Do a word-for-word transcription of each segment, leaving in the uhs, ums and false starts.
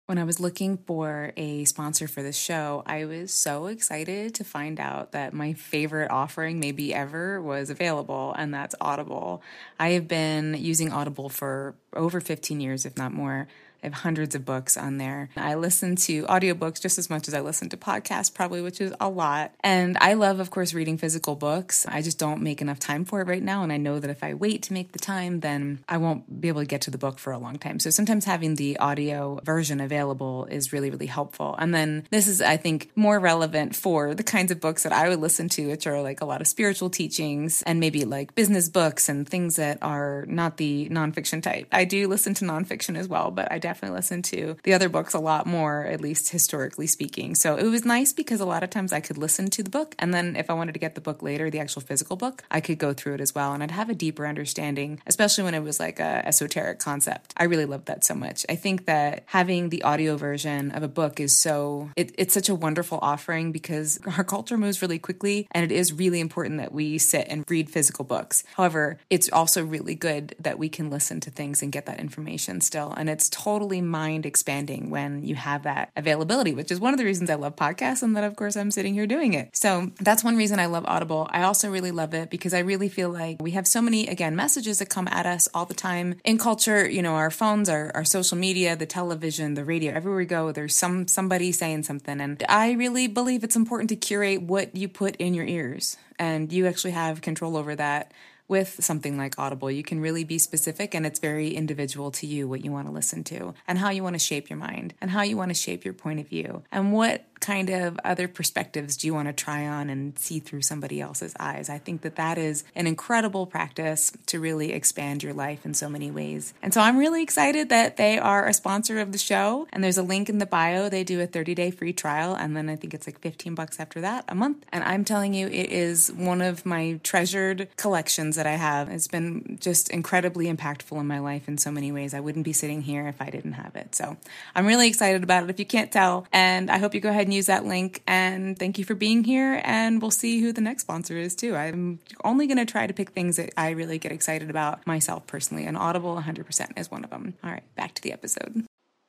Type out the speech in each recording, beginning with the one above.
When I was looking for a sponsor for this show, I was so excited to find out that my favorite offering maybe ever was available, and that's Audible. I have been using Audible for over fifteen years, if not more. I have hundreds of books on there. I listen to audiobooks just as much as I listen to podcasts, probably, which is a lot. And I love, of course, reading physical books. I just don't make enough time for it right now. And I know that if I wait to make the time, then I won't be able to get to the book for a long time. So sometimes having the audio version available is really, really helpful. And then this is, I think, more relevant for the kinds of books that I would listen to, which are like a lot of spiritual teachings and maybe like business books and things that are not the nonfiction type. I do listen to nonfiction as well, but I definitely listen to the other books a lot more, at least historically speaking. So it was nice because a lot of times I could listen to the book, and then if I wanted to get the book later, the actual physical book, I could go through it as well, and I'd have a deeper understanding, especially when it was like a esoteric concept. I really loved that so much. I think that having the audio version of a book is so, it, it's such a wonderful offering because our culture moves really quickly, and it is really important that we sit and read physical books. However, it's also really good that we can listen to things and get that information still, and it's totally mind expanding when you have that availability, which is one of the reasons I love podcasts, and that of course I'm sitting here doing it. So that's one reason I love Audible. I also really love it because I really feel like we have so many, again, messages that come at us all the time in culture. You know, our phones, our, our social media, the television, the radio, everywhere we go, there's some somebody saying something. And I really believe it's important to curate what you put in your ears, and you actually have control over that. With something like Audible, you can really be specific, and it's very individual to you what you want to listen to and how you want to shape your mind and how you want to shape your point of view and what kind of other perspectives do you want to try on and see through somebody else's eyes. I think that that is an incredible practice to really expand your life in so many ways. And so I'm really excited that they are a sponsor of the show, and there's a link in the bio. They do a thirty-day free trial, and then I think it's like fifteen bucks after that a month. And I'm telling you, it is one of my treasured collections that I have. It's been just incredibly impactful in my life in so many ways. I wouldn't be sitting here if I didn't have it. So I'm really excited about it if you can't tell. And I hope you go ahead and use that link. And thank you for being here. And we'll see who the next sponsor is too. I'm only going to try to pick things that I really get excited about myself personally. And Audible one hundred percent is one of them. All right, back to the episode.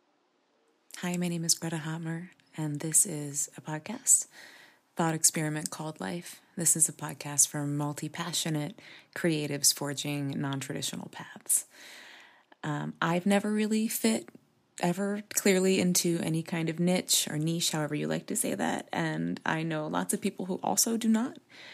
Hi, my name is Greta Hotmer, and this is a podcast, thought experiment called Life. This is a podcast for multi-passionate creatives forging non-traditional paths. Um, I've never really fit ever clearly into any kind of niche or niche, however you like to say that. And I know lots of people who also do not.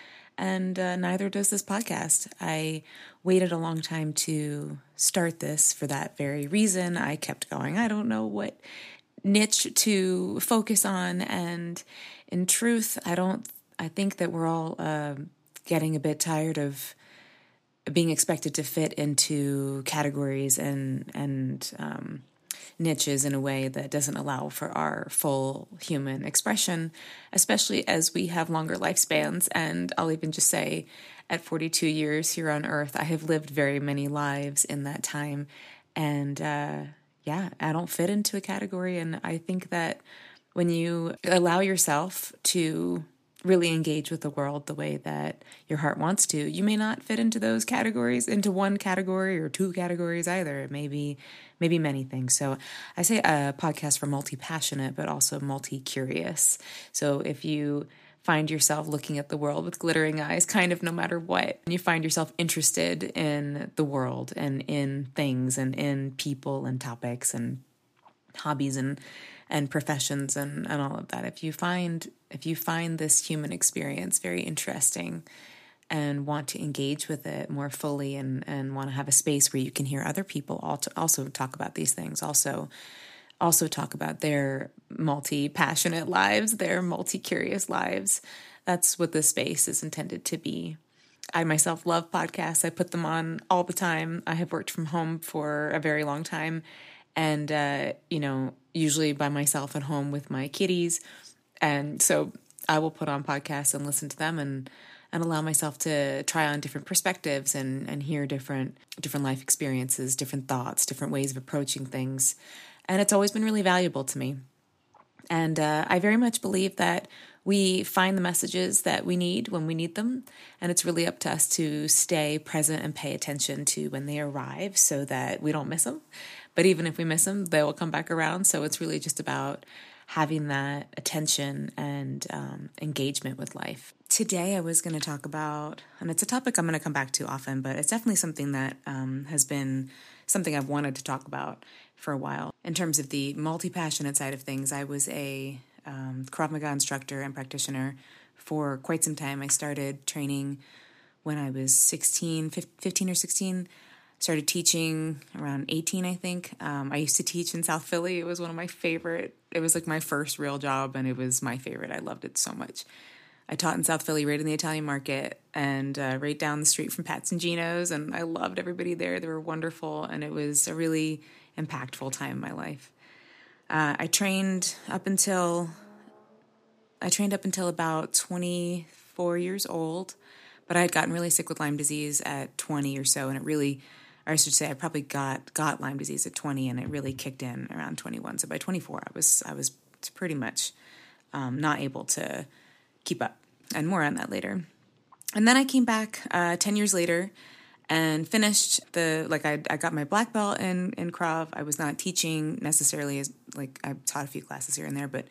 And uh, neither does this podcast. I waited a long time to start this for that very reason. I kept going, I don't know what niche to focus on. And in truth, I don't, I think that we're all uh, getting a bit tired of being expected to fit into categories and, and, um, niches in a way that doesn't allow for our full human expression, especially as we have longer lifespans. And I'll even just say at forty-two years here on Earth, I have lived very many lives in that time. And uh, yeah, I don't fit into a category. And I think that when you allow yourself to really engage with the world the way that your heart wants to, you may not fit into those categories, into one category or two categories either. It may be, maybe many things. So I say a podcast for multi-passionate, but also multi-curious. So if you find yourself looking at the world with glittering eyes, kind of no matter what, and you find yourself interested in the world and in things and in people and topics and hobbies and and professions and, and all of that. If you find if you find this human experience very interesting and want to engage with it more fully and, and want to have a space where you can hear other people also talk about these things, also also talk about their multi-passionate lives, their multi-curious lives, that's what this space is intended to be. I myself love podcasts. I put them on all the time. I have worked from home for a very long time. And, uh, you know, usually by myself at home with my kitties. And so I will put on podcasts and listen to them and, and allow myself to try on different perspectives and, and hear different, different life experiences, different thoughts, different ways of approaching things. And it's always been really valuable to me. And uh, I very much believe that we find the messages that we need when we need them. And it's really up to us to stay present and pay attention to when they arrive so that we don't miss them. But even if we miss them, they will come back around. So it's really just about having that attention and um, engagement with life. Today I was going to talk about, and it's a topic I'm going to come back to often, but it's definitely something that um, has been something I've wanted to talk about for a while. In terms of the multi-passionate side of things, I was a um, Krav Maga instructor and practitioner for quite some time. I started training when I was sixteen, fifteen or sixteen. Started teaching around eighteen, I think. Um, I used to teach in South Philly. It was one of my favorite. It was like my first real job, and it was my favorite. I loved it so much. I taught in South Philly, right in the Italian market, and uh, right down the street from Pat's and Gino's, and I loved everybody there. They were wonderful, and it was a really impactful time in my life. Uh, I trained up until I trained up until about twenty-four years old, but I had gotten really sick with Lyme disease at twenty or so, and it really, or I should say, I probably got got Lyme disease at twenty, and it really kicked in around twenty-one. So by twenty-four, I was I was pretty much um, not able to keep up, and more on that later. And then I came back uh, ten years later and finished the, like I I got my black belt in, in Krav. I was not teaching necessarily, as like I taught a few classes here and there, but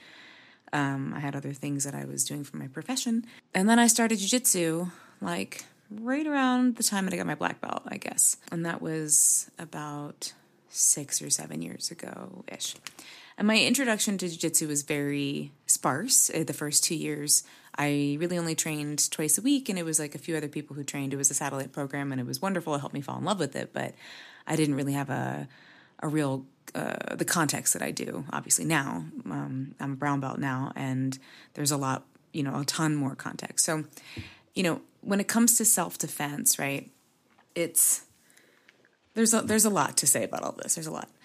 um, I had other things that I was doing for my profession. And then I started jiu-jitsu like right around the time that I got my black belt, I guess. And that was about six or seven years ago-ish. And my introduction to jiu-jitsu was very sparse. The first two years, I really only trained twice a week, and it was like a few other people who trained. It was a satellite program, and it was wonderful. It helped me fall in love with it, but I didn't really have a a real, uh, the context that I do, obviously, now. Um, I'm a brown belt now, and there's a lot, you know, a ton more context. So, you know, when it comes to self-defense, right, it's, there's a, there's a lot to say about all this. There's a lot.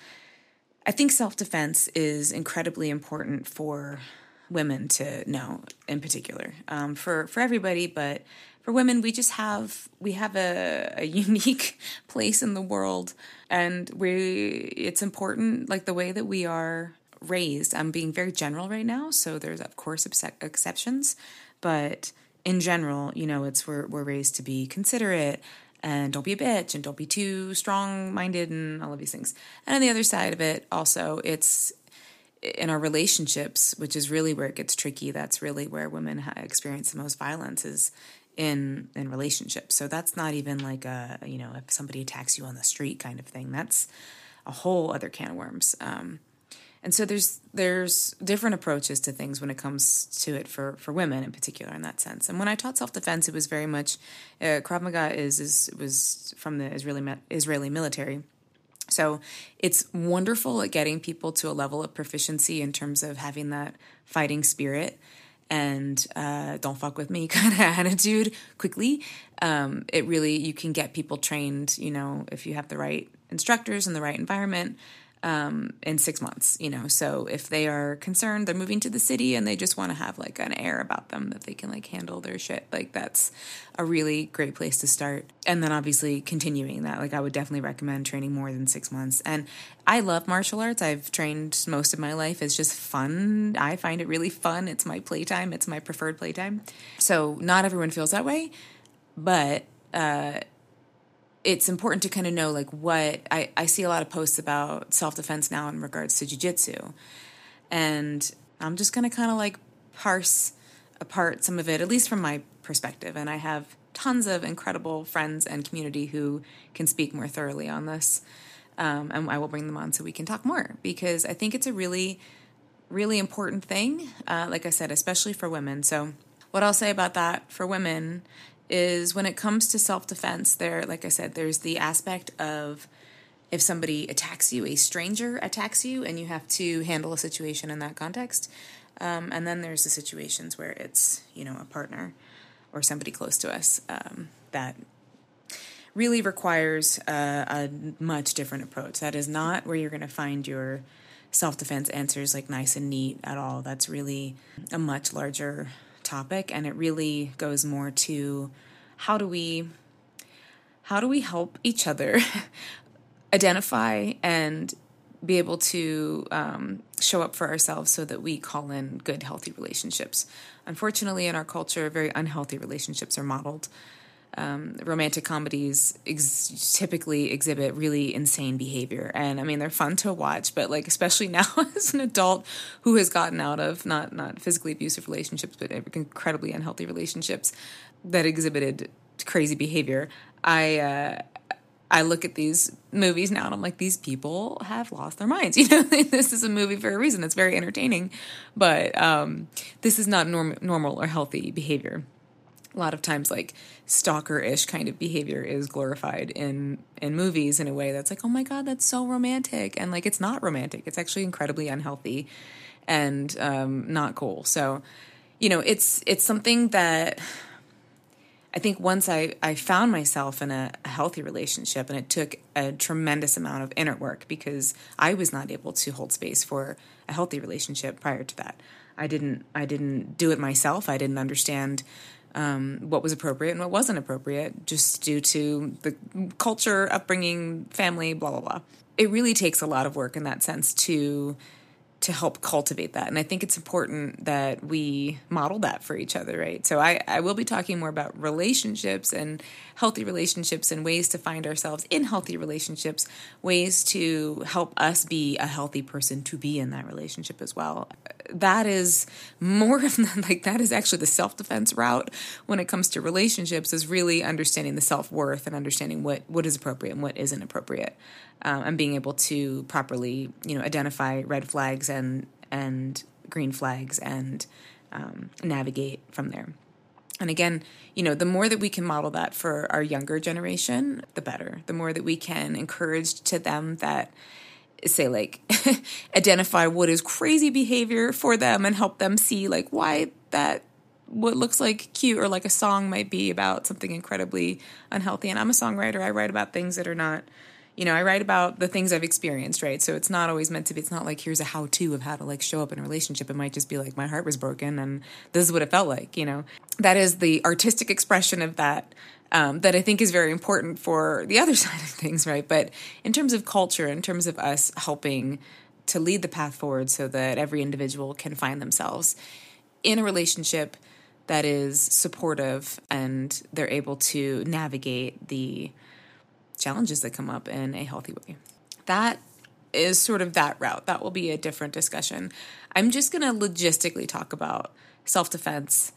I think self-defense is incredibly important for women to know in particular, um, for, for everybody, but for women, we just have, we have a, a unique place in the world, and we, it's important, like the way that we are raised. I'm being very general right now, so there's of course exceptions, but in general, you know, it's, we're, we're raised to be considerate, and don't be a bitch, and don't be too strong-minded, and all of these things. And on the other side of it, also, it's in our relationships, which is really where it gets tricky. That's really where women ha- experience the most violence, is in in relationships. So that's not even like a, you know, if somebody attacks you on the street kind of thing. That's a whole other can of worms. Um, and so there's there's different approaches to things when it comes to it for, for women in particular in that sense. And when I taught self-defense, it was very much, uh, Krav Maga is, is was from the Israeli Israeli military. So it's wonderful at getting people to a level of proficiency in terms of having that fighting spirit and uh, don't fuck with me kind of attitude quickly. Um, it really, you can get people trained, you know, if you have the right instructors and the right environment, um, in six months, you know. So if they are concerned, they're moving to the city and they just want to have like an air about them that they can like handle their shit, like that's a really great place to start. And then obviously continuing that, like I would definitely recommend training more than six months. And I love martial arts. I've trained most of my life. It's just fun. I find it really fun. It's my playtime. It's my preferred playtime. So not everyone feels that way, but uh, it's important to kind of know like what, I, I see a lot of posts about self-defense now in regards to jiu-jitsu. And I'm just going to kind of like parse apart some of it, at least from my perspective. And I have tons of incredible friends and community who can speak more thoroughly on this. Um, and I will bring them on so we can talk more, because I think it's a really, really important thing. Uh, like I said, especially for women. So what I'll say about that for women is when it comes to self-defense, there, like I said, there's the aspect of if somebody attacks you, a stranger attacks you, and you have to handle a situation in that context. Um, and then there's the situations where it's, you know, a partner or somebody close to us um, that really requires uh, a much different approach. That is not where you're going to find your self-defense answers like nice and neat at all. That's really a much larger topic, and it really goes more to how do we how do we help each other identify and be able to um, show up for ourselves so that we call in good, healthy relationships. Unfortunately, in our culture, very unhealthy relationships are modeled. um, romantic comedies ex- typically exhibit really insane behavior. And I mean, they're fun to watch, but like, especially now as an adult who has gotten out of not, not physically abusive relationships, but incredibly unhealthy relationships that exhibited crazy behavior. I, uh, I look at these movies now and I'm like, these people have lost their minds. You know, this is a movie for a reason. It's very entertaining, but um, this is not norm- normal or healthy behavior. A lot of times, like, stalker-ish kind of behavior is glorified in, in movies in a way that's like, oh my God, that's so romantic. And like, it's not romantic. It's actually incredibly unhealthy and um, not cool. So, you know, it's, it's something that I think once I, I found myself in a, a healthy relationship, and it took a tremendous amount of inner work because I was not able to hold space for a healthy relationship prior to that. I didn't I didn't do it myself. I didn't understand um, what was appropriate and what wasn't appropriate just due to the culture, upbringing, family, blah, blah, blah. It really takes a lot of work in that sense to to help cultivate that. And I think it's important that we model that for each other, right? So I, I will be talking more about relationships and healthy relationships and ways to find ourselves in healthy relationships, ways to help us be a healthy person to be in that relationship as well. That is more of the, like, that is actually the self-defense route when it comes to relationships, is really understanding the self-worth and understanding what, what is appropriate and what isn't appropriate. Um, and being able to properly, you know, identify red flags and and green flags and um, navigate from there. And again, you know, the more that we can model that for our younger generation, the better. The more that we can encourage to them that, say, like, identify what is crazy behavior for them and help them see, like, why that what looks like cute or like a song might be about something incredibly unhealthy. And I'm a songwriter. I write about things that are not, you know, I write about the things I've experienced, right? So it's not always meant to be, it's not like here's a how-to of how to like show up in a relationship. It might just be like, my heart was broken and this is what it felt like, you know? That is the artistic expression of that, um, that I think is very important for the other side of things, right? But in terms of culture, in terms of us helping to lead the path forward so that every individual can find themselves in a relationship that is supportive and they're able to navigate the challenges that come up in a healthy way. That is sort of that route. That will be a different discussion. I'm just going to logistically talk about self-defense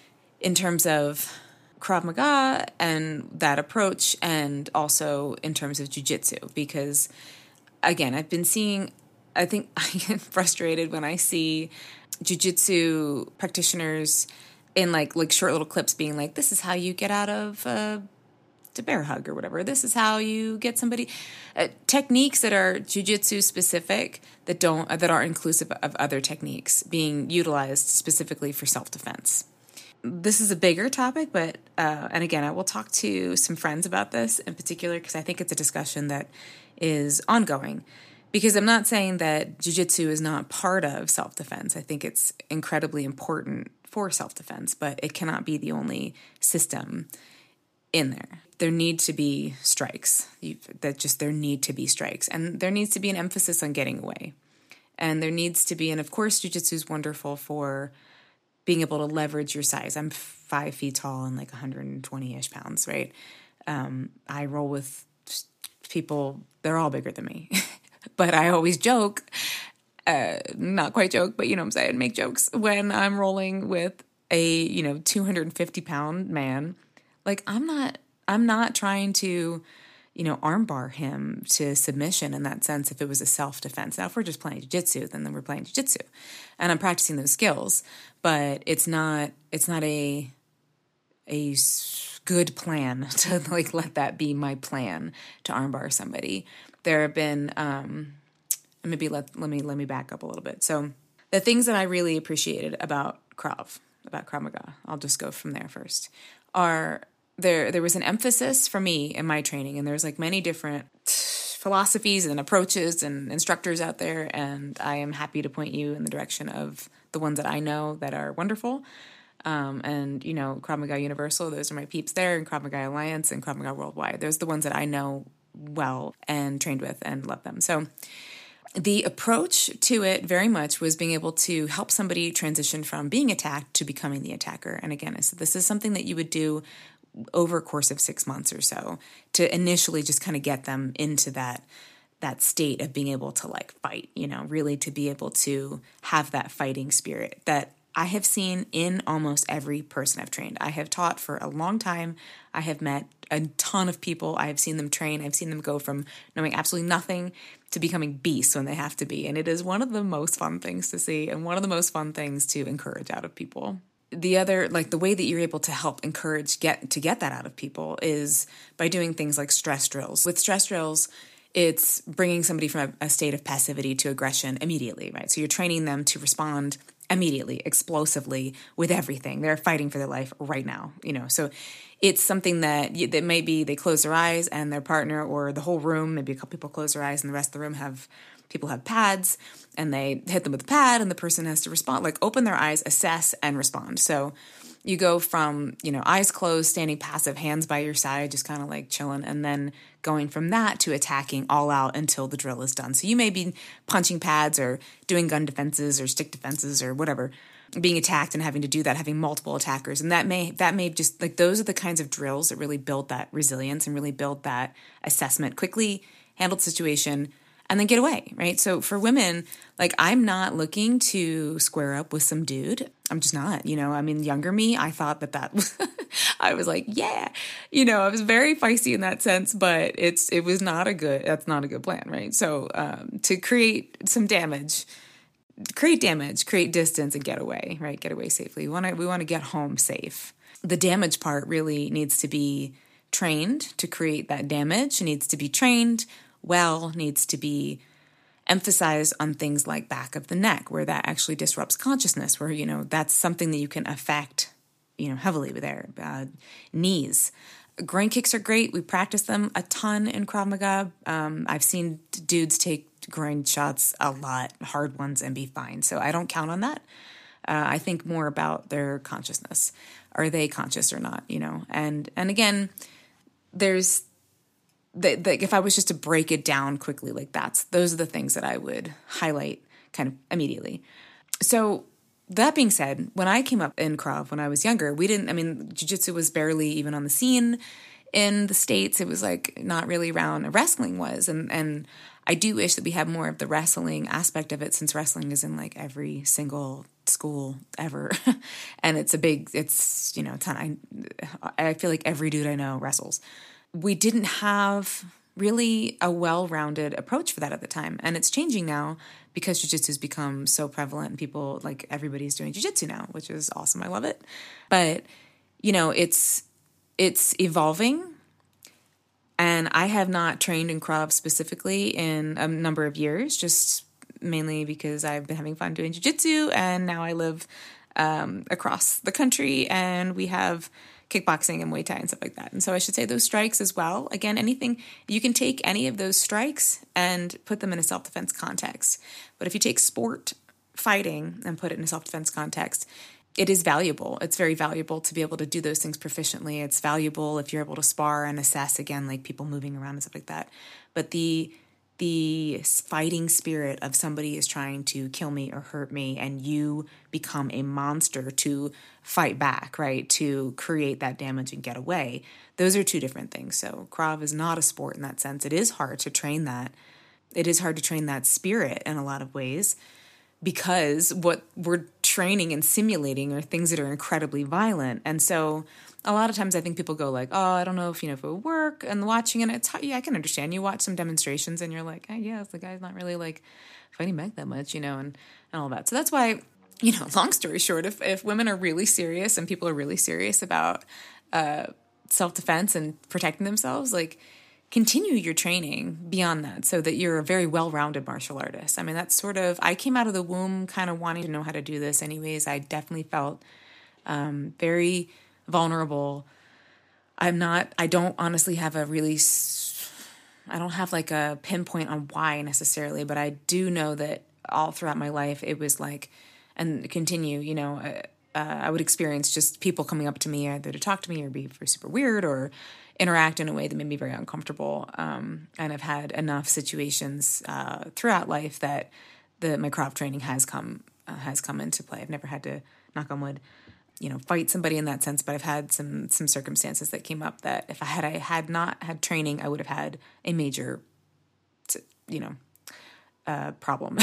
in terms of Krav Maga and that approach, and also in terms of jiu-jitsu, because again, I've been seeing, I think I get frustrated when I see jiu-jitsu practitioners in like like short little clips being like, this is how you get out of uh to bear hug or whatever. This is how you get somebody uh, techniques that are jiu-jitsu specific that don't uh, that aren't inclusive of other techniques being utilized specifically for self-defense. This is a bigger topic, but uh, and again, I will talk to some friends about this in particular because I think it's a discussion that is ongoing. Because I'm not saying that jiu-jitsu is not part of self-defense. I think it's incredibly important for self-defense, but it cannot be the only system in there. There need to be strikes. You, that just there need to be strikes, and there needs to be an emphasis on getting away. And there needs to be, and of course, jiu-jitsu is wonderful for being able to leverage your size. I'm five feet tall and like one hundred twenty-ish pounds, right? Um, I roll with people; they're all bigger than me. But I always joke, uh, not quite joke, but you know what I'm saying, make jokes when I'm rolling with a, you know, two hundred fifty pound man. Like, I'm not, I'm not trying to, you know, armbar him to submission in that sense if it was a self-defense. Now, if we're just playing jiu-jitsu, then, then we're playing jiu-jitsu. And I'm practicing those skills. But it's not, it's not a, a good plan to, like, let that be my plan to armbar somebody. There have been, um, maybe let, let me, let me back up a little bit. So the things that I really appreciated about Krav, about Krav Maga, I'll just go from there first, are there there was an emphasis for me in my training, and there's like many different philosophies and approaches and instructors out there, and I am happy to point you in the direction of the ones that I know that are wonderful. Um, and, you know, Krav Maga Universal, those are my peeps there, and Krav Maga Alliance and Krav Maga Worldwide. Those are the ones that I know well and trained with and love them. So the approach to it very much was being able to help somebody transition from being attacked to becoming the attacker. And again, I said this is something that you would do over a course of six months or so to initially just kind of get them into that that state of being able to like fight, you know, really to be able to have that fighting spirit that I have seen in almost every person I've trained. I have taught for a long time. I have met a ton of people. I have seen them train. I've seen them go from knowing absolutely nothing to becoming beasts when they have to be. And it is one of the most fun things to see and one of the most fun things to encourage out of people. The other, like the way that you're able to help encourage get to get that out of people is by doing things like stress drills. With stress drills, it's bringing somebody from a, a state of passivity to aggression immediately, right? So you're training them to respond immediately, explosively with everything. They're fighting for their life right now, you know. So it's something that that maybe they close their eyes and their partner or the whole room, maybe a couple people close their eyes and the rest of the room have people have pads and they hit them with a pad and the person has to respond, like open their eyes, assess and respond. So you go from, you know, eyes closed, standing passive, hands by your side, just kind of like chilling, and then going from that to attacking all out until the drill is done. So you may be punching pads or doing gun defenses or stick defenses or whatever, being attacked and having to do that, having multiple attackers. And that may, that may just like, those are the kinds of drills that really build that resilience and really build that assessment, quickly handled situation, and then get away, right? So for women, like I'm not looking to square up with some dude. I'm just not, you know, I mean, younger me, I thought that that was, I was like, yeah, you know, I was very feisty in that sense, but it's, it was not a good, that's not a good plan, right? So um, to create some damage, create damage, create distance and get away, right? Get away safely. We want to, we want to get home safe. The damage part really needs to be trained to create that damage. It needs to be trained well, needs to be emphasized on things like back of the neck, where that actually disrupts consciousness, where, you know, that's something that you can affect, you know, heavily with their uh, knees. Groin kicks are great. We practice them a ton in Krav Maga. Um, I've seen dudes take groin shots a lot, hard ones, and be fine. So I don't count on that. Uh, I think more about their consciousness. Are they conscious or not, you know? And, and again, there's, The, the, if I was just to break it down quickly, like that's, those are the things that I would highlight kind of immediately. So that being said, when I came up in Krav when I was younger, we didn't, I mean, jiu-jitsu was barely even on the scene in the States. It was like not really around, wrestling was. And, and I do wish that we had more of the wrestling aspect of it, since wrestling is in like every single school ever. And it's a big, it's, you know, ton. I, I feel like every dude I know wrestles. We didn't have really a well-rounded approach for that at the time. And it's changing now because jiu-jitsu has become so prevalent and people, like everybody's doing jiu-jitsu now, which is awesome. I love it. But, you know, it's, it's evolving. And I have not trained in Krav specifically in a number of years, just mainly because I've been having fun doing jiu-jitsu. And now I live um, across the country and we have kickboxing and Muay Thai and stuff like that. And so I should say those strikes as well. Again, anything, you can take any of those strikes and put them in a self-defense context. But if you take sport fighting and put it in a self-defense context, it is valuable. It's very valuable to be able to do those things proficiently. It's valuable if you're able to spar and assess, again, like people moving around and stuff like that. But the the fighting spirit of somebody is trying to kill me or hurt me, and you become a monster to fight back, right? To create that damage and get away. Those are two different things. So Krav is not a sport in that sense. It is hard to train that. It is hard to train that spirit in a lot of ways, because what we're training and simulating are things that are incredibly violent. And so a lot of times I think people go like, oh, I don't know if, you know, if it would work, and watching, and it's, yeah, I can understand. You watch some demonstrations and you're like, oh, yeah, the guy's not really like fighting back that much, you know, and, and all that. So that's why, you know, long story short, if, if women are really serious and people are really serious about uh, self-defense and protecting themselves, like, continue your training beyond that so that you're a very well-rounded martial artist. I mean, that's sort of, I came out of the womb kind of wanting to know how to do this anyways. I definitely felt um, very vulnerable. I'm not, I don't honestly have a really, I don't have like a pinpoint on why necessarily, but I do know that all throughout my life, it was like, and continue, you know, uh, uh, I would experience just people coming up to me either to talk to me or be super weird or interact in a way that made me very uncomfortable. Um, and I've had enough situations uh, throughout life that the my Krav training has come uh, has come into play. I've never had to, knock on wood, you know, fight somebody in that sense, but I've had some some circumstances that came up that if I had I had not had training, I would have had a major, you know, uh, problem.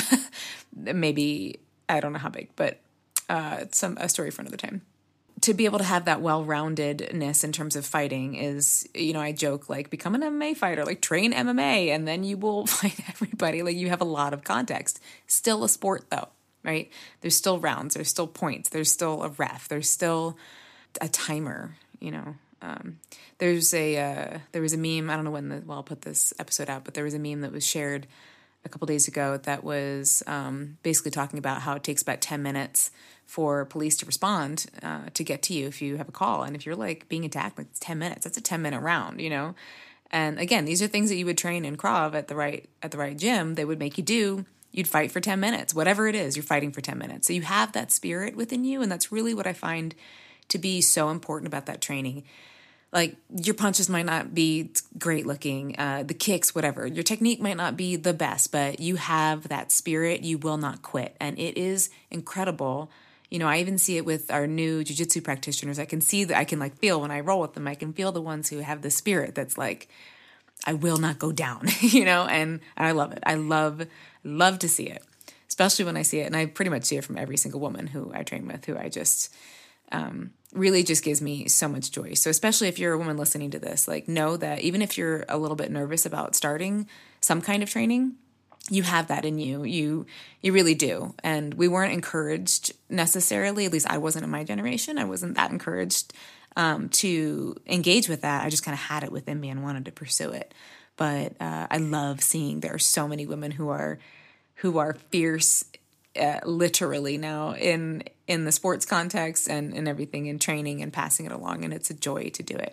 Maybe, I don't know how big, but uh, it's some a story for another time. To be able to have that well-roundedness in terms of fighting is, you know, I joke, like, become an M M A fighter, like train M M A, and then you will fight everybody. Like, you have a lot of context. Still a sport, though, right? There's still rounds. There's still points. There's still a ref. There's still a timer, you know. Um, there's a, uh, there was a meme, I don't know when, the, well, I'll put this episode out, but there was a meme that was shared a couple days ago that was um, basically talking about how it takes about ten minutes for police to respond uh, to get to you if you have a call. And if you're like being attacked, like it's ten minutes, that's a ten minute round, you know? And again, these are things that you would train in Krav at the right, at the right gym. They would make you do, you'd fight for ten minutes, whatever it is, you're fighting for ten minutes. So you have that spirit within you. And that's really what I find to be so important about that training. Like, your punches might not be great looking, uh, the kicks, whatever. Your technique might not be the best, but you have that spirit. You will not quit. And it is incredible. You know, I even see it with our new jiu-jitsu practitioners. I can see that I can like feel when I roll with them, I can feel the ones who have the spirit that's like, I will not go down, you know, and, and I love it. I love, love to see it, especially when I see it. And I pretty much see it from every single woman who I train with, who I just, um, really just gives me so much joy. So especially if you're a woman listening to this, like, know that even if you're a little bit nervous about starting some kind of training, you have that in you. You, you really do. And we weren't encouraged necessarily, at least I wasn't in my generation. I wasn't that encouraged, um, to engage with that. I just kind of had it within me and wanted to pursue it. But, uh, I love seeing there are so many women who are, who are fierce, uh, literally now in, in the sports context and, and everything in training and passing it along. And it's a joy to do it.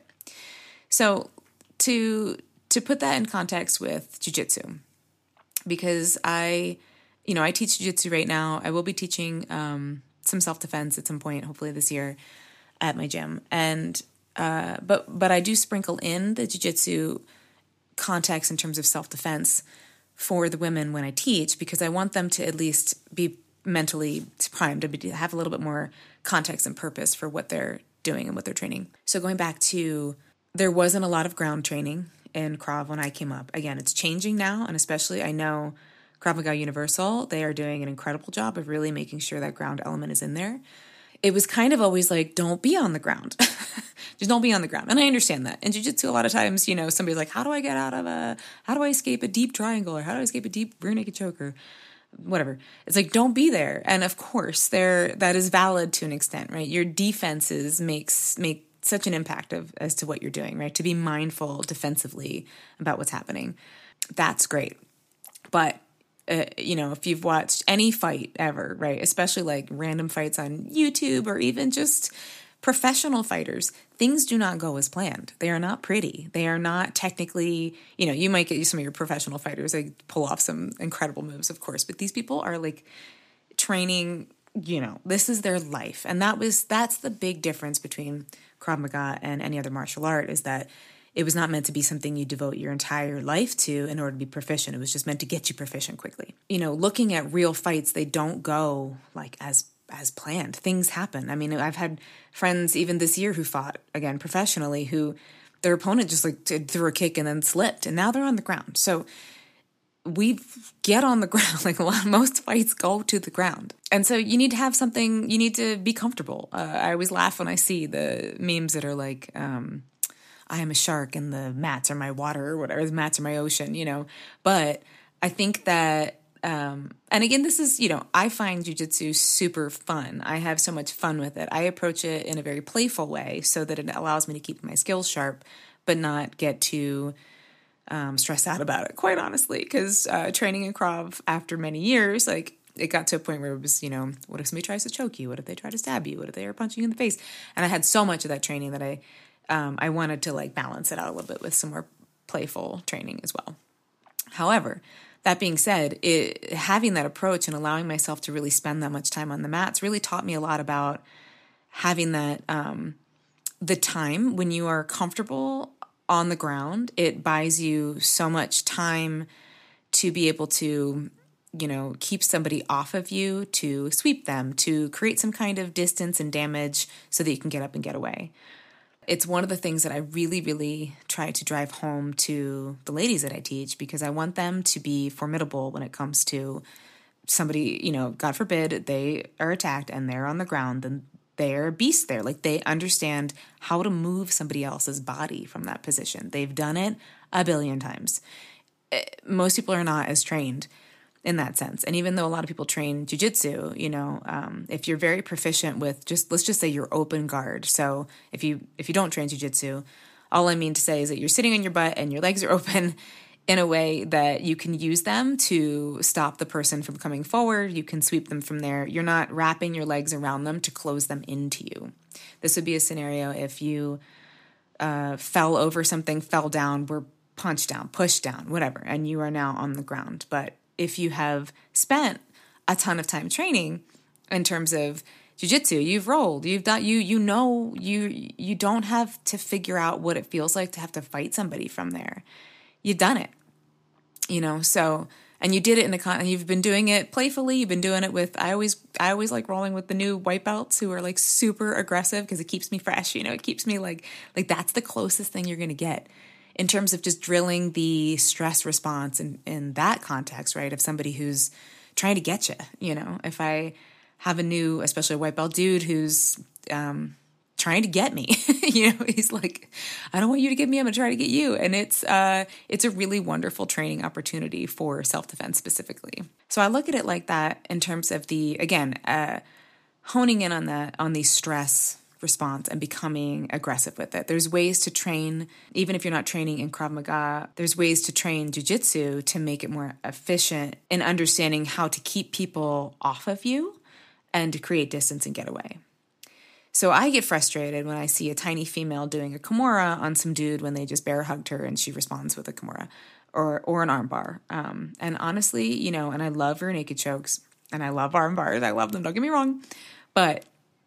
So to, to put that in context with jiu-jitsu, because I, you know, I teach jiu-jitsu right now. I will be teaching um, some self-defense at some point, hopefully this year, at my gym. And uh, but but I do sprinkle in the jiu-jitsu context in terms of self-defense for the women when I teach, because I want them to at least be mentally primed to, be, to have a little bit more context and purpose for what they're doing and what they're training. So going back to, there wasn't a lot of ground training in Krav when I came up. Again, it's changing now, and especially I know Krav Maga Universal, they are doing an incredible job of really making sure that ground element is in there. It was kind of always like, don't be on the ground. Just don't be on the ground. And I understand that. In jiu-jitsu, a lot of times, you know, somebody's like, how do I get out of a, how do I escape a deep triangle? Or how do I escape a deep rear naked choke? Or whatever. It's like, don't be there. And of course, there, that is valid to an extent, right? Your defenses makes, make such an impact of as to what you're doing, right? To be mindful defensively about what's happening. That's great. But, uh, you know, if you've watched any fight ever, right? Especially like random fights on YouTube or even just professional fighters, things do not go as planned. They are not pretty. They are not technically, you know, you might get some of your professional fighters, they pull off some incredible moves, of course, but these people are like training, you know, this is their life. And that was, that's the big difference between Krav Maga and any other martial art, is that it was not meant to be something you devote your entire life to in order to be proficient. It was just meant to get you proficient quickly. You know, looking at real fights, they don't go like as as planned. Things happen. I mean, I've had friends even this year who fought, again, professionally, who their opponent just like threw a kick and then slipped, and now they're on the ground. So we get on the ground, like a lot, most fights go to the ground. And so you need to have something, you need to be comfortable. Uh, I always laugh when I see the memes that are like, um, I am a shark and the mats are my water, or whatever, the mats are my ocean, you know. But I think that, um, and again, this is, you know, I find jiu-jitsu super fun. I have so much fun with it. I approach it in a very playful way so that it allows me to keep my skills sharp, but not get too um, stressed out about it, quite honestly. Because uh, training in Krav after many years, like, it got to a point where it was, you know, what if somebody tries to choke you? What if they try to stab you? What if they are punching you in the face? And I had so much of that training that I, um, I wanted to like balance it out a little bit with some more playful training as well. However, that being said, it, having that approach and allowing myself to really spend that much time on the mats really taught me a lot about having that, um, the time when you are comfortable on the ground. It buys you so much time to be able to you know, keep somebody off of you to sweep them, to create some kind of distance and damage so that you can get up and get away. It's one of the things that I really, really try to drive home to the ladies that I teach, because I want them to be formidable when it comes to somebody, you know, God forbid they are attacked and they're on the ground, then they're beasts there. Like, they understand how to move somebody else's body from that position. They've done it a billion times. Most people are not as trained in that sense. And even though a lot of people train jujitsu, you know, um, if you're very proficient with just, let's just say you're open guard. So if you, if you don't train jujitsu, all I mean to say is that you're sitting on your butt and your legs are open in a way that you can use them to stop the person from coming forward. You can sweep them from there. You're not wrapping your legs around them to close them into you. This would be a scenario if you uh, fell over something, fell down, were punched down, pushed down, whatever, and you are now on the ground. But if you have spent a ton of time training in terms of jiu-jitsu, you've rolled, you've done, you, you know, you, you don't have to figure out what it feels like to have to fight somebody from there. You've done it, you know, so, and you did it in a con, and you've been doing it playfully. You've been doing it with, I always, I always like rolling with the new white belts who are like super aggressive, because it keeps me fresh. You know, it keeps me like, like that's the closest thing you're going to get in terms of just drilling the stress response in, in that context, right? Of somebody who's trying to get you, you know, if I have a new, especially a white belt dude who's, um, trying to get me, you know, he's like, I don't want you to get me. I'm gonna try to get you. And it's, uh, it's a really wonderful training opportunity for self-defense specifically. So I look at it like that in terms of the, again, uh, honing in on that, on the stress response and becoming aggressive with it. There's ways to train, even if you're not training in Krav Maga, there's ways to train jiu-jitsu to make it more efficient in understanding how to keep people off of you and to create distance and get away. So I get frustrated when I see a tiny female doing a Kimura on some dude when they just bear hugged her and she responds with a Kimura or or an armbar. Um, and honestly, you know, and I love rear naked chokes and I love arm bars. I love them, don't get me wrong. But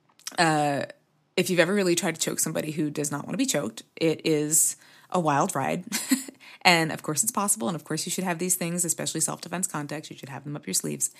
uh, if you've ever really tried to choke somebody who does not want to be choked, it is a wild ride. And of course it's possible. And of course you should have these things, especially self-defense context. You should have them up your sleeves.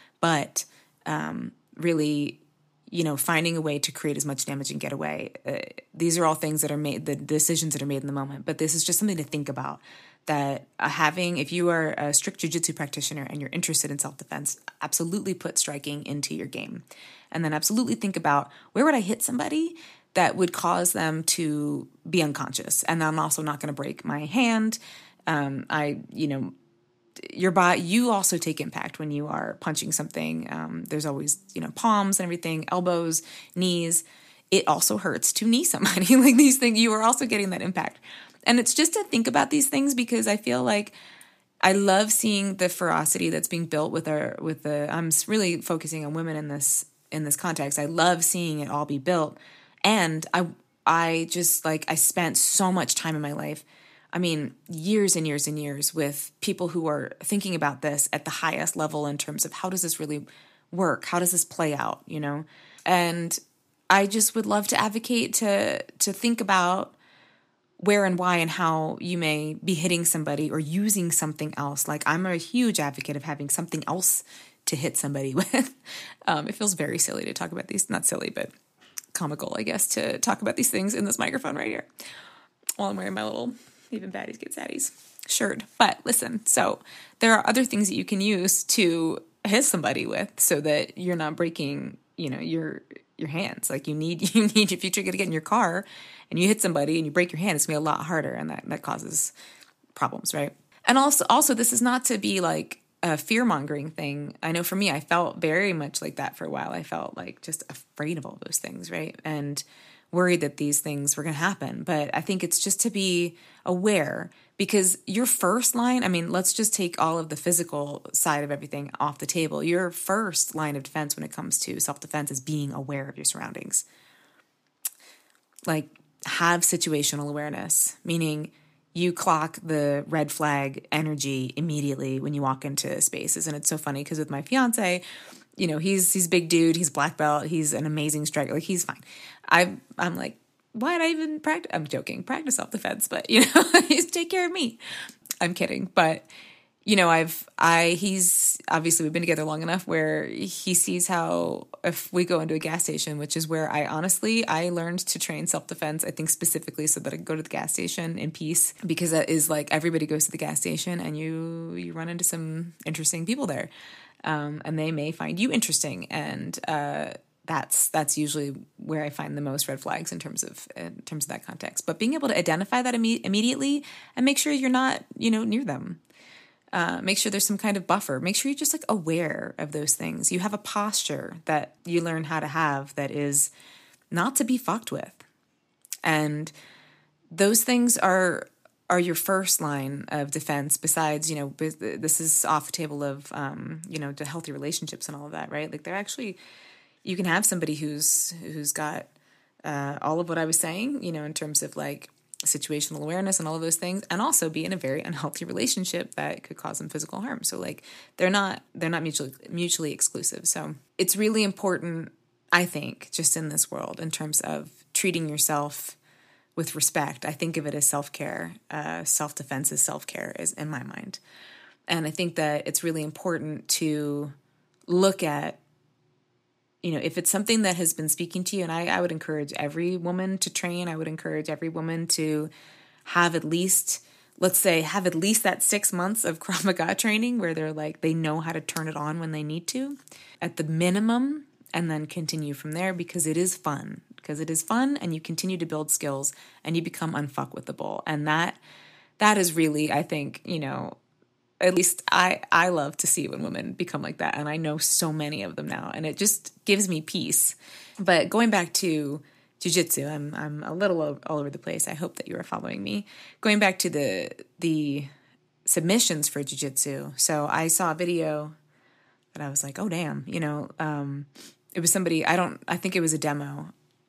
But um, really, you know, finding a way to create as much damage and get away. Uh, these are all things that are made, the decisions that are made in the moment. But this is just something to think about, that uh, having, if you are a strict jiu-jitsu practitioner and you're interested in self-defense, absolutely put striking into your game. And then absolutely think about, where would I hit somebody that would cause them to be unconscious? And I'm also not going to break my hand. Um, I, you know, your body, you also take impact when you are punching something. Um, there's always, you know, palms and everything, elbows, knees. It also hurts to knee somebody. Like these things, you are also getting that impact. And it's just to think about these things, because I feel like I love seeing the ferocity that's being built with our, with the, I'm really focusing on women in this, in this context. I love seeing it all be built. And I, I just like, I spent so much time in my life, I mean, years and years and years with people who are thinking about this at the highest level in terms of how does this really work? How does this play out, you know? And I just would love to advocate to to think about where and why and how you may be hitting somebody or using something else. Like, I'm a huge advocate of having something else to hit somebody with. Um, it feels very silly to talk about these, not silly, but comical, I guess, to talk about these things in this microphone right here while I'm wearing my little Even Baddies Get Saddies shirt. But listen, so there are other things that you can use to hit somebody with so that you're not breaking, you know, your your hands. Like you need, you need, if you're going to get in your car and you hit somebody and you break your hand, it's going to be a lot harder, and that, that causes problems, right? And also, also, this is not to be like a fear-mongering thing. I know for me, I felt very much like that for a while. I felt like just afraid of all those things, right? And worried that these things were going to happen. But I think it's just to be aware, because your first line, I mean, let's just take all of the physical side of everything off the table. Your first line of defense when it comes to self-defense is being aware of your surroundings. Like, have situational awareness, meaning you clock the red flag energy immediately when you walk into spaces. And it's so funny because with my fiance, you know, he's he's a big dude, he's black belt, he's an amazing striker, like he's fine. I I'm like, why'd I even practice? I'm joking, practice self-defense, but you know, just take care of me. I'm kidding, but you know, I've, I, he's obviously we've been together long enough where he sees how if we go into a gas station, which is where I honestly, I learned to train self-defense, I think specifically so that I can go to the gas station in peace, because that is like everybody goes to the gas station and you, you run into some interesting people there. Um, and they may find you interesting. And, uh, that's, that's usually where I find the most red flags in terms of, in terms of that context, but being able to identify that imme- immediately and make sure you're not, you know, near them. Uh, make sure there's some kind of buffer. Make sure you're just like aware of those things. You have a posture that you learn how to have that is not to be fucked with. And those things are are your first line of defense besides, you know, this is off the table of, um, you know, the healthy relationships and all of that, right? Like they're actually, you can have somebody who's who's got uh, all of what I was saying, you know, in terms of like, situational awareness and all of those things, and also be in a very unhealthy relationship that could cause them physical harm. So like they're not they're not mutually mutually exclusive. So it's really important, I think, just in this world in terms of treating yourself with respect. I think of it as self-care. Uh, self-defense is self-care is in my mind. And I think that it's really important to look at, you know, if it's something that has been speaking to you, and I, I would encourage every woman to train, I would encourage every woman to have at least, let's say, have at least that six months of Krav Maga training where they're like, they know how to turn it on when they need to at the minimum, and then continue from there, because it is fun, because it is fun and you continue to build skills and you become unfuckwithable. And that, that is really, I think, you know, at least I, I love to see when women become like that. And I know so many of them now, and it just gives me peace. But going back to jiu-jitsu, I'm, I'm a little all over the place. I hope that you are following me. Going back to the, the submissions for jiu-jitsu. So I saw a video that I was like, oh, damn, you know, um, it was somebody, I don't, I think it was a demo.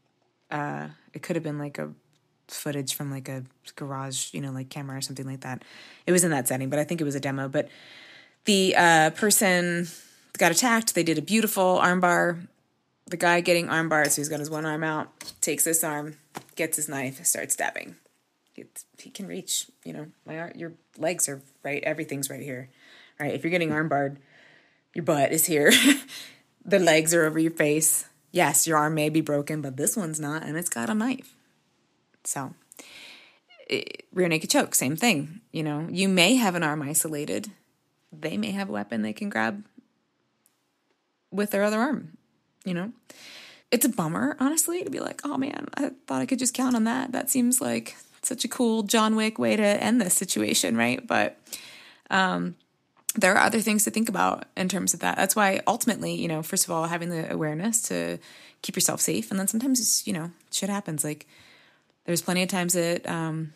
Uh, it could have been like a footage from like a garage, you know, like camera or something like that. It was in that setting, but I think it was a demo. But the uh, person got attacked. They did a beautiful armbar. The guy getting armbarred, so he's got his one arm out, takes this arm, gets his knife, starts stabbing. It's, he can reach, you know, my ar- your legs are right. Everything's right here. All right. If you're getting armbarred, your butt is here. The legs are over your face. Yes, your arm may be broken, but this one's not, and it's got a knife. So, it, rear naked choke, same thing. You know, you may have an arm isolated. They may have a weapon they can grab with their other arm, you know. It's a bummer, honestly, to be like, oh man, I thought I could just count on that. That seems like such a cool John Wick way to end this situation, right? But um, there are other things to think about in terms of that. That's why ultimately, you know, first of all, having the awareness to keep yourself safe. And then sometimes, you know, shit happens. Like, there's plenty of times that um,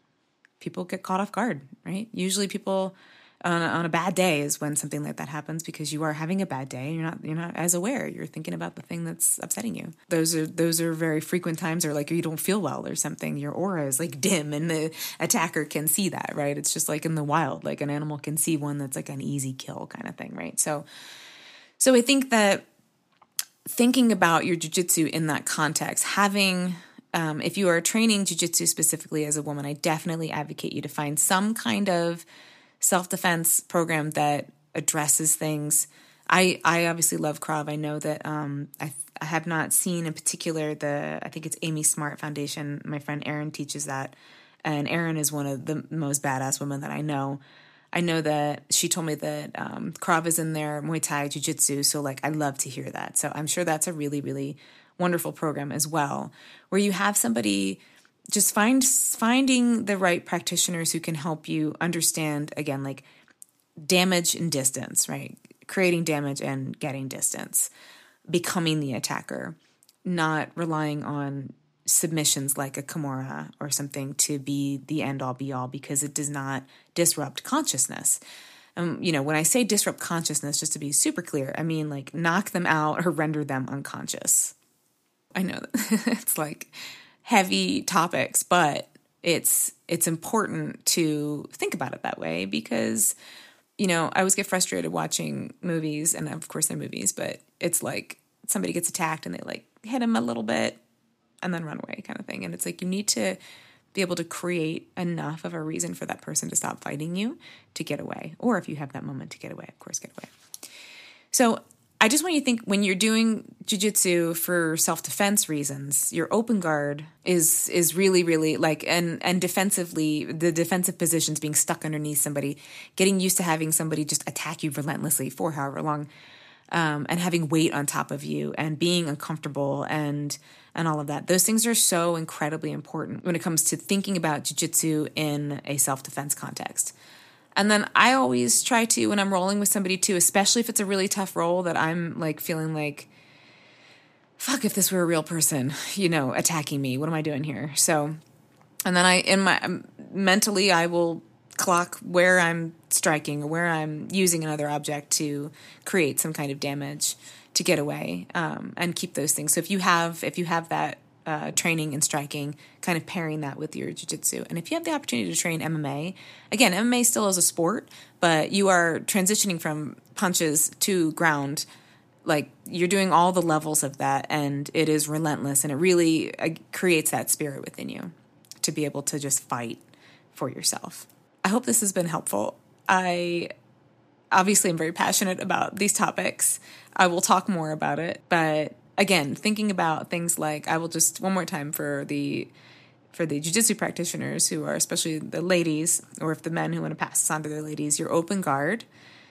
people get caught off guard, right? Usually people on a, on a bad day is when something like that happens, because you are having a bad day and you're not you're not as aware. You're thinking about the thing that's upsetting you. Those are those are very frequent times, or like you don't feel well or something. Your aura is like dim, and the attacker can see that, right? It's just like in the wild, like an animal can see one that's like an easy kill kind of thing, right? So, so I think that thinking about your jiu-jitsu in that context, having Um, if you are training jiu-jitsu specifically as a woman, I definitely advocate you to find some kind of self-defense program that addresses things. I, I obviously love Krav. I know that um, I, I have not seen in particular the, I think it's Amy Smart Foundation. My friend Erin teaches that. And Erin is one of the most badass women that I know. I know that she told me that um, Krav is in there, Muay Thai, jiu-jitsu. So like, I love to hear that. So I'm sure that's a really, really wonderful program as well, where you have somebody just find finding the right practitioners who can help you understand, again, like damage and distance, right? Creating damage and getting distance, becoming the attacker, not relying on submissions like a Kimura or something to be the end all be all, because it does not disrupt consciousness. Um, you know, when I say disrupt consciousness, just to be super clear, I mean like knock them out or render them unconscious. I know that it's like heavy topics, but it's it's important to think about it that way, because, you know, I always get frustrated watching movies, and of course they're movies, but it's like somebody gets attacked and they like hit him a little bit and then run away kind of thing. And it's like, you need to be able to create enough of a reason for that person to stop fighting you to get away. Or if you have that moment to get away, of course, get away. So I just want you to think when you're doing jiu-jitsu for self-defense reasons, your open guard is is really, really like, and, and defensively, the defensive positions, being stuck underneath somebody, getting used to having somebody just attack you relentlessly for however long, um, and having weight on top of you and being uncomfortable and and all of that. Those things are so incredibly important when it comes to thinking about jiu-jitsu in a self-defense context. And then I always try to, when I'm rolling with somebody too, especially if it's a really tough roll that I'm like feeling like, fuck, if this were a real person, you know, attacking me, what am I doing here? So, and then I, in my, mentally, I will clock where I'm striking or where I'm using another object to create some kind of damage to get away, um, and keep those things. So if you have, if you have that uh, training in striking, kind of pairing that with your jiu-jitsu. And if you have the opportunity to train M M A, again, M M A still is a sport, but you are transitioning from punches to ground. Like, you're doing all the levels of that, and it is relentless, and it really uh, creates that spirit within you to be able to just fight for yourself. I hope this has been helpful. I obviously am very passionate about these topics. I will talk more about it, but again, thinking about things like, I will just one more time for the for the jiu-jitsu practitioners who are, especially the ladies, or if the men who want to pass this on to their ladies, your open guard.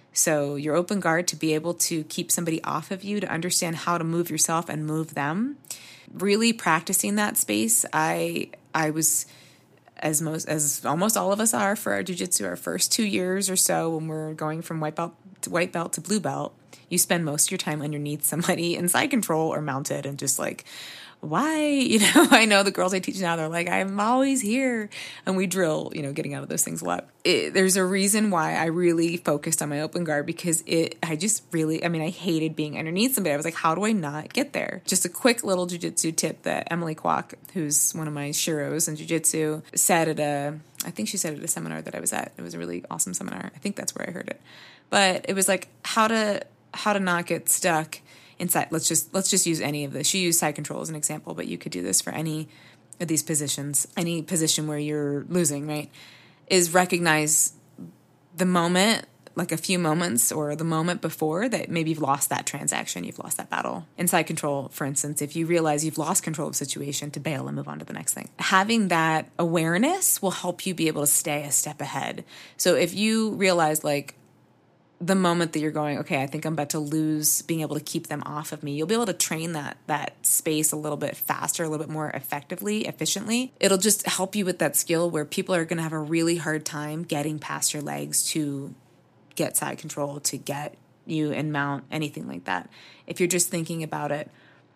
So your open guard to be able to keep somebody off of you, to understand how to move yourself and move them. Really practicing that space. I I was, as most as almost all of us are for our jiu-jitsu, our first two years or so when we're going from white belt to white belt to blue belt, you spend most of your time underneath somebody in side control or mounted and just like, why? You know, I know the girls I teach now, they're like, I'm always here. And we drill, you know, getting out of those things a lot. It, there's a reason why I really focused on my open guard, because it, I just really, I mean, I hated being underneath somebody. I was like, how do I not get there? Just a quick little jiu-jitsu tip that Emily Kwok, who's one of my shiros in jiu-jitsu, said at a, I think she said at a seminar that I was at. It was a really awesome seminar. I think that's where I heard it. But it was like, how to, how to not get stuck inside. Let's just let's just use any of this. She used side control as an example, but you could do this for any of these positions, any position where you're losing, right? Is recognize the moment, like a few moments or the moment before that maybe you've lost that transaction, you've lost that battle. In side control, for instance, if you realize you've lost control of the situation, to bail and move on to the next thing. Having that awareness will help you be able to stay a step ahead. So if you realize, like, the moment that you're going, okay, I think I'm about to lose being able to keep them off of me, you'll be able to train that that space a little bit faster, a little bit more effectively, efficiently. It'll just help you with that skill where people are going to have a really hard time getting past your legs to get side control, to get you and mount, anything like that. If you're just thinking about it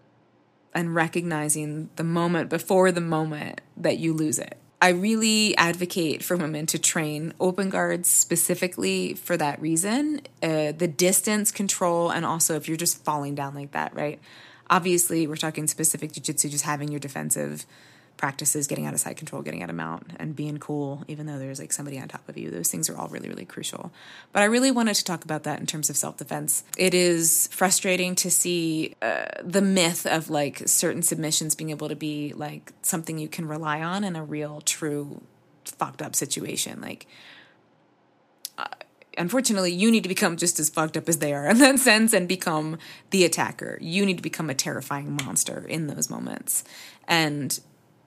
and recognizing the moment before the moment that you lose it. I really advocate for women to train open guards specifically for that reason. Uh, the distance control, and also if you're just falling down like that, right? Obviously, we're talking specific jiu-jitsu, just having your defensive practices, getting out of side control, getting out of mount, and being cool, even though there's like somebody on top of you. Those things are all really, really crucial. But I really wanted to talk about that in terms of self-defense. It is frustrating to see uh, the myth of like certain submissions being able to be like something you can rely on in a real, true, fucked up situation. Like, uh, unfortunately, you need to become just as fucked up as they are in that sense and become the attacker. You need to become a terrifying monster in those moments. And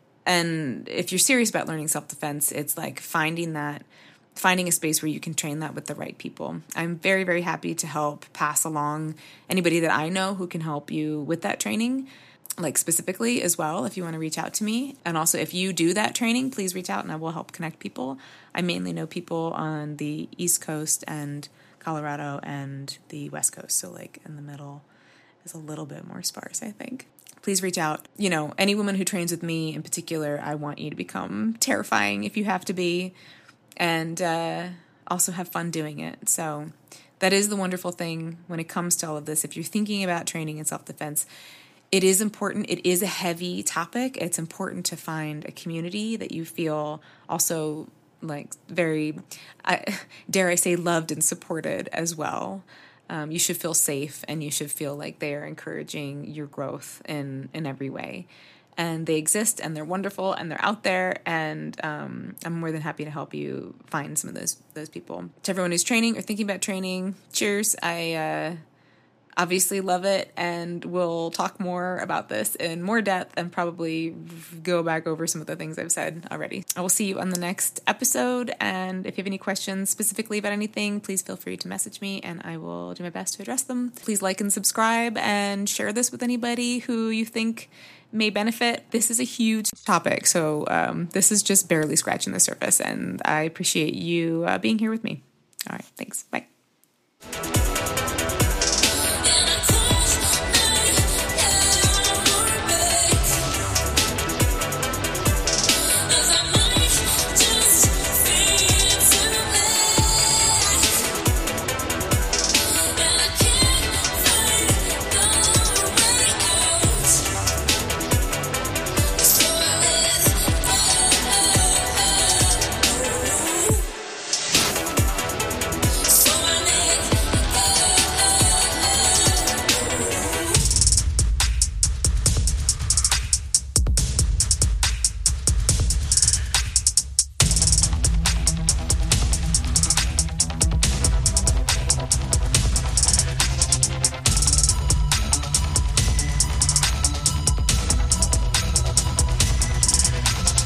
And if you're serious about learning self-defense, it's like finding that, finding a space where you can train that with the right people. I'm very, very happy to help pass along anybody that I know who can help you with that training, like specifically as well, if you want to reach out to me. And also, if you do that training, please reach out and I will help connect people. I mainly know people on the East Coast and Colorado and the West Coast. So like in the middle is a little bit more sparse, I think. Please reach out. You know, any woman who trains with me in particular, I want you to become terrifying if you have to be, and uh, also have fun doing it. So that is the wonderful thing when it comes to all of this. If you're thinking about training in self-defense, it is important. It is a heavy topic. It's important to find a community that you feel also like very, I, dare I say, loved and supported as well. Um, you should feel safe, and you should feel like they are encouraging your growth in, in every way. and they exist and they're wonderful and they're out there. And um, I'm more than happy to help you find some of those those people. To everyone who's training or thinking about training, cheers. I uh, obviously love it, and we'll talk more about this in more depth and probably go back over some of the things I've said already. I will see you on the next episode, and if you have any questions specifically about anything, please feel free to message me and I will do my best to address them. Please like and subscribe and share this with anybody who you think may benefit. This is a huge topic, so um, this is just barely scratching the surface, and I appreciate you uh, being here with me. All right, thanks. Bye.